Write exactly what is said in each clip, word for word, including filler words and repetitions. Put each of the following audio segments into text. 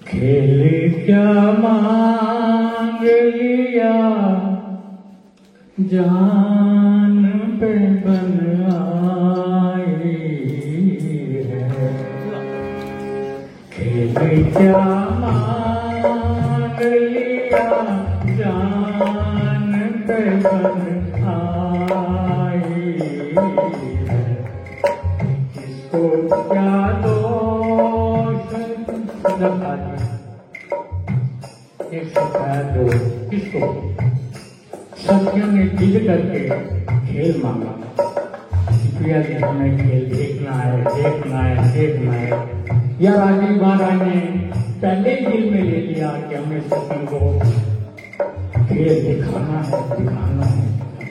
खेल क्या मांग लिया जान पे बन आई है। खेल क्या मांग लिया जान पे बन आई है। इसको क्या दोष एक शिकायत दो किसको? सत्य ने दिल करके खेल मांगा कि प्रिया जी हमें खेल देखना है देखना है देखना है। या राजीव महाराज ने पहले ही दिल में ले लिया कि हमें सत्य को खेल दिखाना है दिखाना है।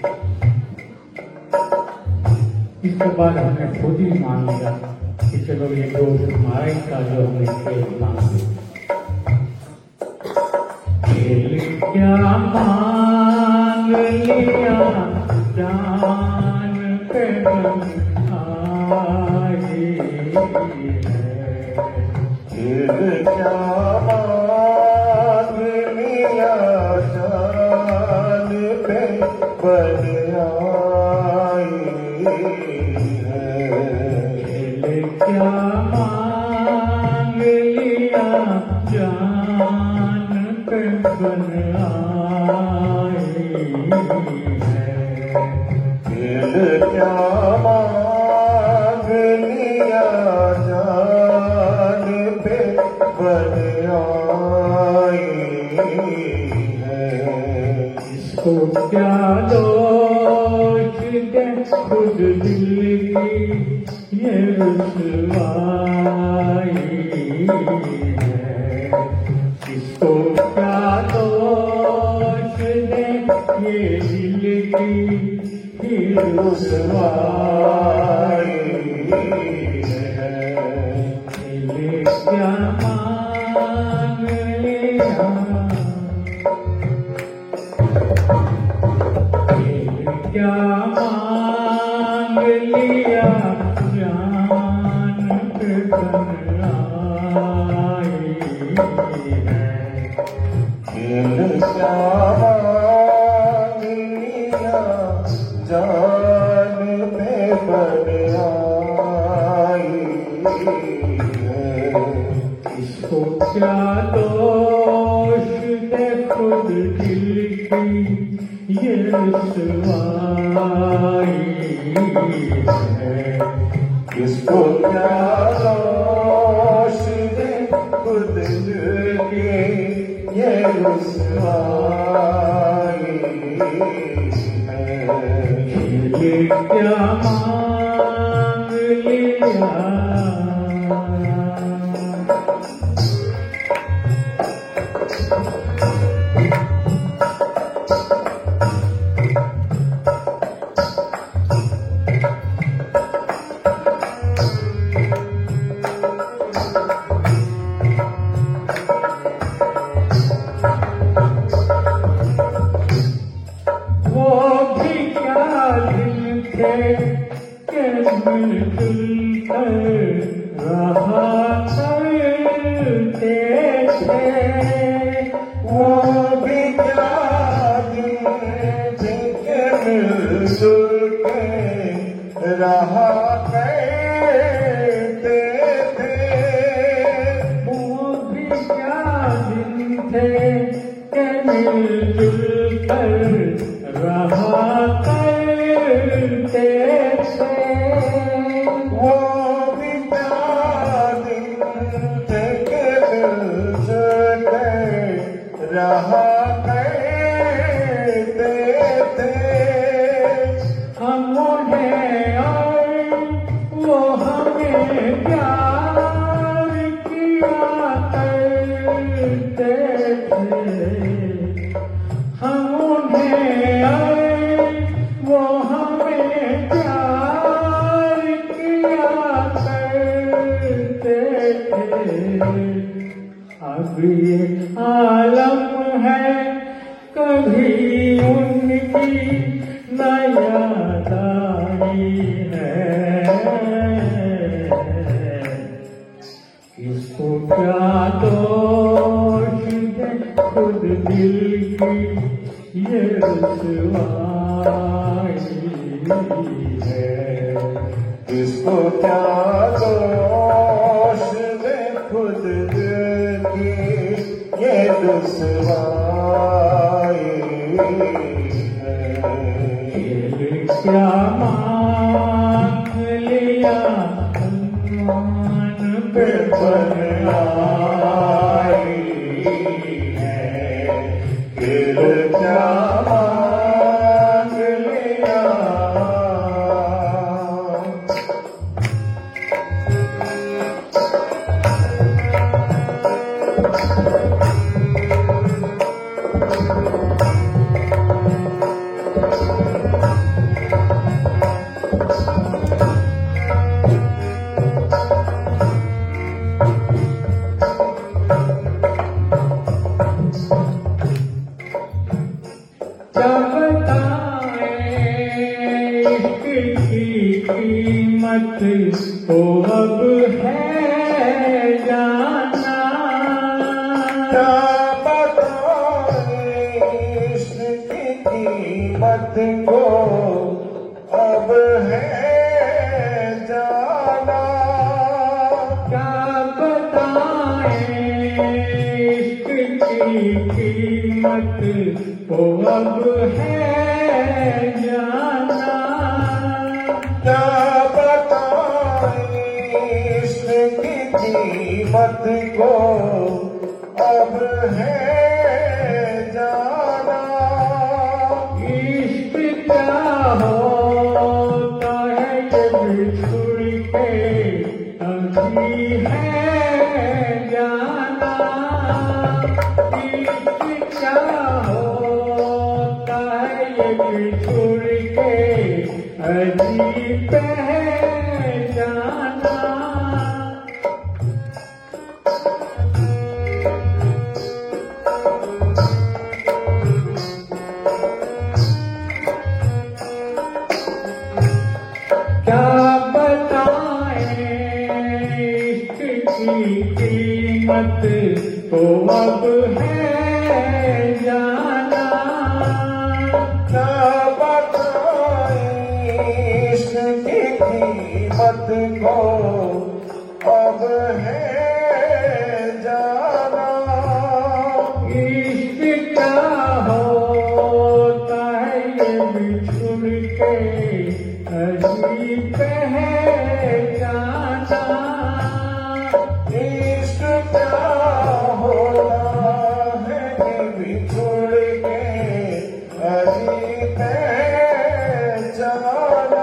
इसके बाद हमने खुद ही मान लिया कि चलो ये दोस्त हमारा ही था जो हमने खेल मांगा। खेल क्या मांग लिया जान पे बन आई है। खेल क्या मांग लिया जान पे बन आई है। खेल क्या मांग लिया जान पे बन आई है। खेल क्या मांग लिया जान पे बन आई है। इसको क्या दोष दे खुद दिल की ये रुसवाई है। इसको क्या दोष दे ये दिल की ये रुसवाई है। खेल क्या मांग लिया क्या मांग लिया जान पे बन आई है। खेल क्या मांग लिया जान पे बन आई है। इसको क्या दोष दे खुद दिल की ये रुसवाई है। किसको क्या दोष दे खुद दिल के ये रुसवाई है। खेल क्या मांग लिया मिलजुल कर रहा करते थे। वो भी क्या दिन थे मिलजुल के रहा करते थे। वो भी क्या दिन थे कि मिलजुल कर रहा करते थे। वो भी क्या दिन थे कि मिलजुल के रहा करते थे। हम उन्हें और वो हमें प्यार किया करते थे। हम उन्हें और वो हमें प्यार किया करते थे। अब ये आलम है कभी उनकी न याद आई है। इसको क्या दोष है खुद दिल की ये रुसवाई है। इसको क्या दोष है खुद दिल की ये रुसवाई है। खेल क्या मांग लिया मान पे बन आई है। खेल क्या मांग लिया क्या बताएं इश्क की कीमत तो अब है जाना। क्या बताएं इश्क की कीमत को अब है जाना। क्या बताएं इश्क की कीमत तो अब है जाना। क्या बताएं इश्क की कीमत को अब है जाना। इश्क क्या होता है ये बिछुड़ के अभी है जाना। इश्क क्या होता है ये बिछुड़ के अजीब है जाना। क्या बताएं इश्क की कीमत तो अब है जाना। क्या बताएं इश्क की कीमत को अब है जाना। इश्क क्या होता है ये बिछुड़ के अजीब है जाना। इश्क क्या होता है कि बिछुड़ के अजीब है जाना।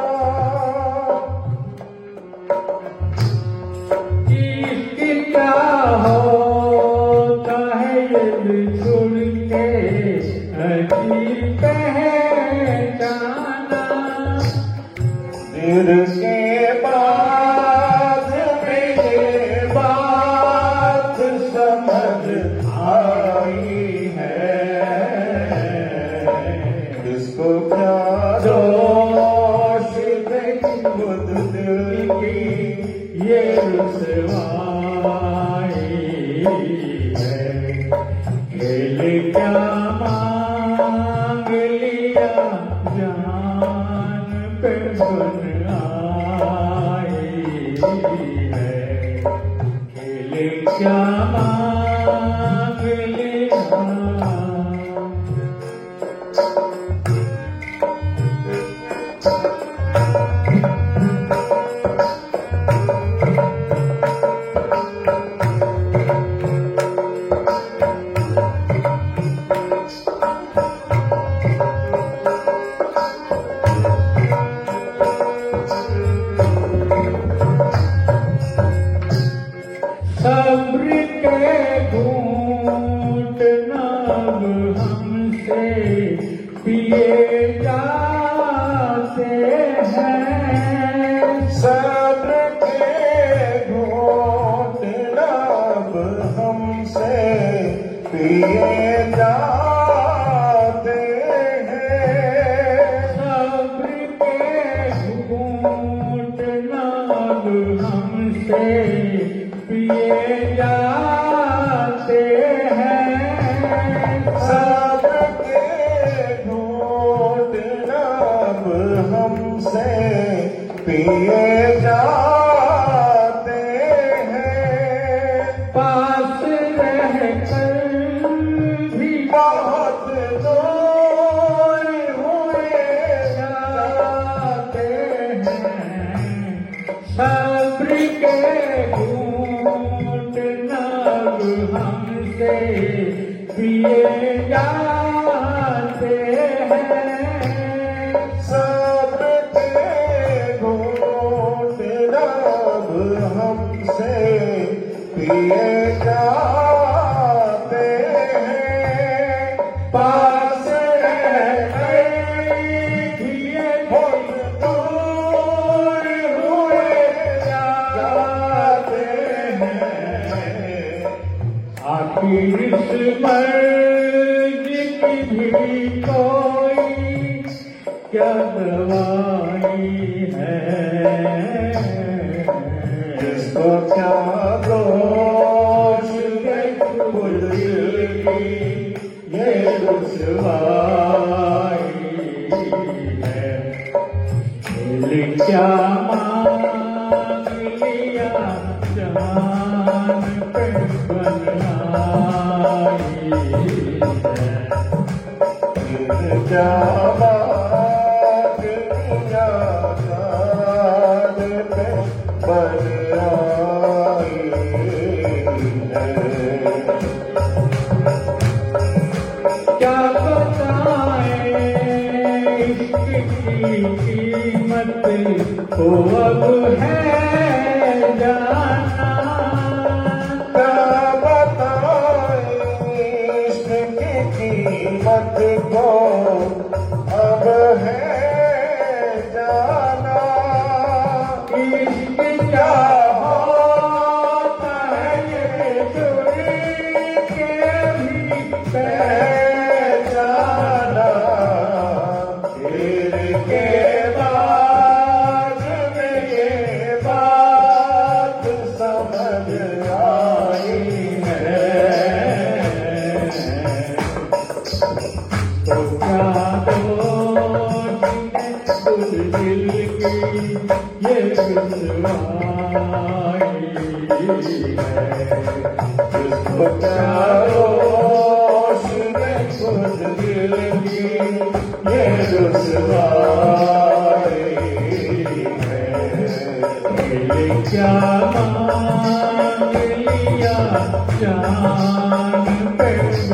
इश्क क्या होता है ये बिछुड़ के अजीब है जाना। दिल के बाद मेरे बात समझ आई है। इसको क्या दोष है खुद दिल की ये रुसवाई है। खेल क्या मांग लिया जान पे बन आई है। खेल क्या मांग लिया सब्र के घूंट नाम हमसे पिए जाते हैं। सब्र के घूंट नाम हमसे पिए जाते हैं। सब्र के घूंट नाम हमसे पिए जा पिए जाते हैं। पास रहकर भी बहुत दूर हुए जाते हैं। सब्र के घूंट नब हमसे पिए जाते हैं। सब्र के घूंट नब हमसे पिए जाते हैं। पास रहकर भी बहुत दूर हुए जाते हैं। आखिर इस मर्ज की भी कोई क्या दवाई है। जिसको क्या दोष है खुद दिल की ये रुसवाई है। दिल क्या मांग लिया जान पे बनाई है। क्या बात दुनिया जान पे बन आई है। क्या बताएं इश्क की कीमत को अब है जाना। क्या बताएं इश्क की कीमत को अब है जाना। इश्क क्या होता है ये जुड़ के भी पहचाना। फिर के बाद में ये बात समझ आई है। तो क्या दोष है खुद दिल की ये रुसवाई है। जिसको क्या दोष है खुद दिल की ये रुसवाई है। दिल क्या मांग लिया जान पे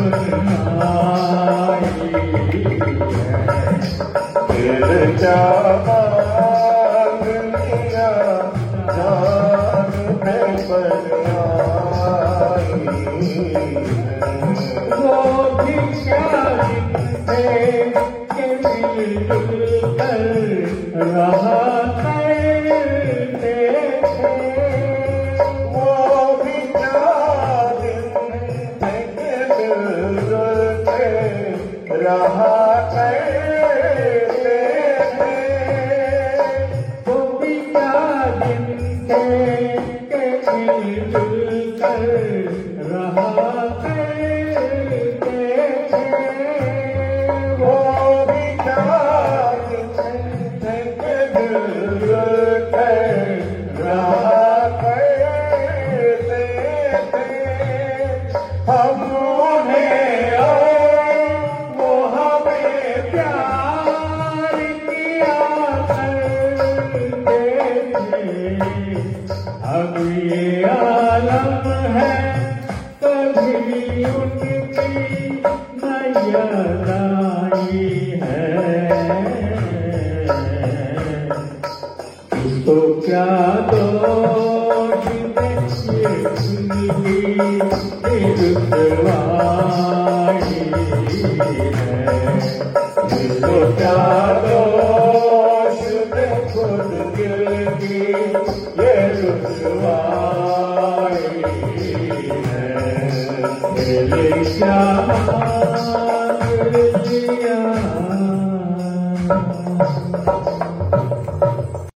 बनाई है। फिर क्या मांग लिया जान पे बन आई है। वो भी क्या दिन थे कि मिलजुल कर रहा करते थे। वो भी क्या दिन थे कि मिलजुल के रहा करते थे। वो भी क्या दिन थे कि मिलजुल कर रहा करते थे। वो भी क्या दिन थे कि मिलजुल के रहा करते थे। हम उन्हें और वो हमें प्यार किया करते थे। अब ये आलम है कभी उनकी न याद आई है। इसको क्या दोष है ये उनकी रुसवाई है। जिसको क्या दोष है खुद दिल की ये रुसवाई है। दिल क्या मांग लिया